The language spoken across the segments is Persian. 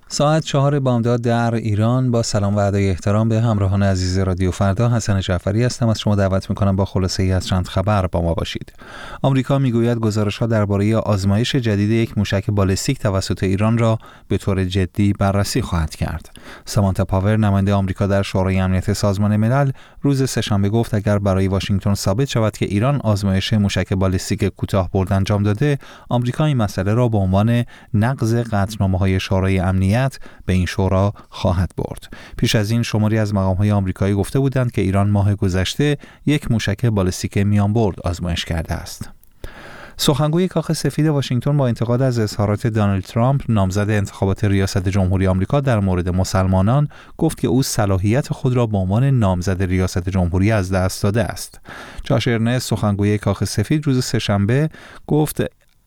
ساعت 4 بامداد در ایران. با سلام و ادای احترام به همراهان عزیز رادیو فردا، حسن جعفری هستم. از شما دعوت میکنم با خلاصه ای از چند خبر با ما باشید. آمریکا میگوید گزارش‌ها درباره آزمایش جدید یک موشک بالستیک توسط ایران را به طور جدی بررسی خواهد کرد. سامانتا پاور، نماینده آمریکا در شورای امنیت سازمان ملل، روز سه‌شنبه گفت اگر برای واشنگتن ثابت شود که ایران آزمایش موشک بالستیک کوتاه‌برد انجام داده، آمریکا این مسئله را به عنوان نقض قطعنامه‌های شورای امنیت به این شورا خواهد برد. پیش از این شماری از مقام‌های آمریکایی گفته بودند که ایران ماه گذشته یک موشک بالستیک میانبرد آزمایش کرده است. سخنگوی کاخ سفید واشنگتن با انتقاد از اظهارات دونالد ترامپ، نامزد انتخابات ریاست جمهوری آمریکا، در مورد مسلمانان گفت که او صلاحیت خود را به عنوان نامزد ریاست جمهوری از دست داده است. جاش ارنست، سخنگوی کاخ سفید، روز سه‌شنبه گفت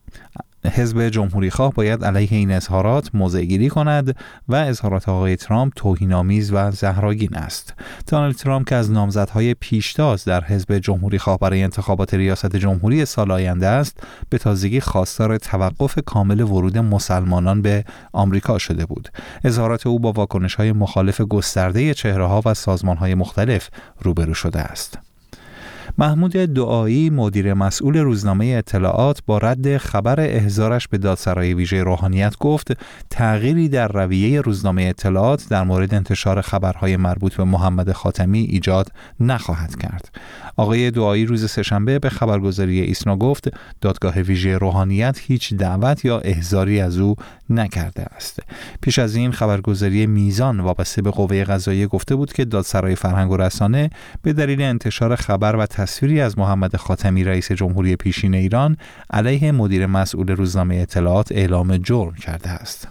حزب جمهوری‌خواه باید علیه این اظهارات موضع‌گیری کند و اظهارات آقای ترامپ توهین‌آمیز و زهرآگین است. دونالد ترامپ که از نامزدهای پیشتاز در حزب جمهوری‌خواه برای انتخابات ریاست جمهوری سال آینده است، به تازگی خواستار توقف کامل ورود مسلمانان به آمریکا شده بود. اظهارات او با واکنش‌های مخالف گسترده چهره‌ها و سازمان‌های مختلف روبرو شده است. محمود دعایی، مدیر مسئول روزنامه اطلاعات، با رد خبر احضارش به دادسرای ویژه روحانیت گفت تغییری در رویه روزنامه اطلاعات در مورد انتشار خبرهای مربوط به محمد خاتمی ایجاد نخواهد کرد. آقای دعایی روز سه‌شنبه به خبرگزاری ایسنا گفت دادگاه ویژه روحانیت هیچ دعوت یا احضاری از او نکرده است. پیش از این خبرگزاری میزان وابسته به قوه قضاییه گفته بود که دادسرای فرهنگ و رسانه به دلیل انتشار خبر و تصویری از محمد خاتمی رئیس جمهوری پیشین ایران علیه مدیر مسئول روزنامه اطلاعات اعلام جرم کرده است.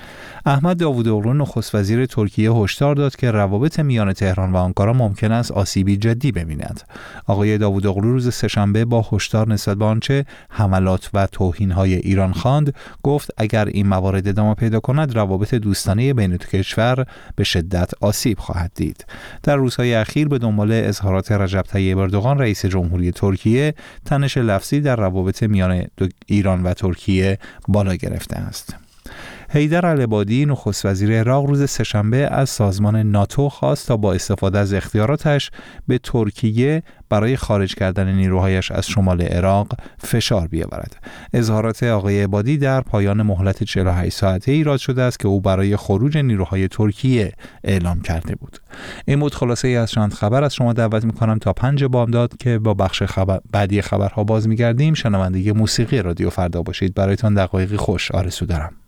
احمد داوودوغلو، نخست وزیر ترکیه، هشدار داد که روابط میان تهران و آنکارا ممکن است آسیبی جدی ببیند. آقای داوودوغلو روز سه‌شنبه با هشدار نسبت به آنچه حملات و توهین‌های ایران خواند، گفت اگر این موارد ادامه پیدا کند، روابط دوستانه بین دو کشور به شدت آسیب خواهد دید. در روزهای اخیر به دنبال اظهارات رجب طیب اردوغان، رئیس جمهوری ترکیه، تنش لفظی در روابط میان ایران و ترکیه بالا گرفته است. حیدر العبادی، نخست وزیر عراق، روز سه‌شنبه از سازمان ناتو خواست تا با استفاده از اختیاراتش به ترکیه برای خارج کردن نیروهایش از شمال عراق فشار بیاورد. اظهارات آقای عبادی در پایان مهلت 48 ساعته ایراد شده است که او برای خروج نیروهای ترکیه اعلام کرده بود. این بود خلاصه ای از چند خبر. از شما دعوت می‌کنم تا 5 بامداد که با بخش بعدی خبرها باز می‌گردیم شنونده موسیقی رادیو فردا باشید. برایتان دقایقی خوش آرزو دارم.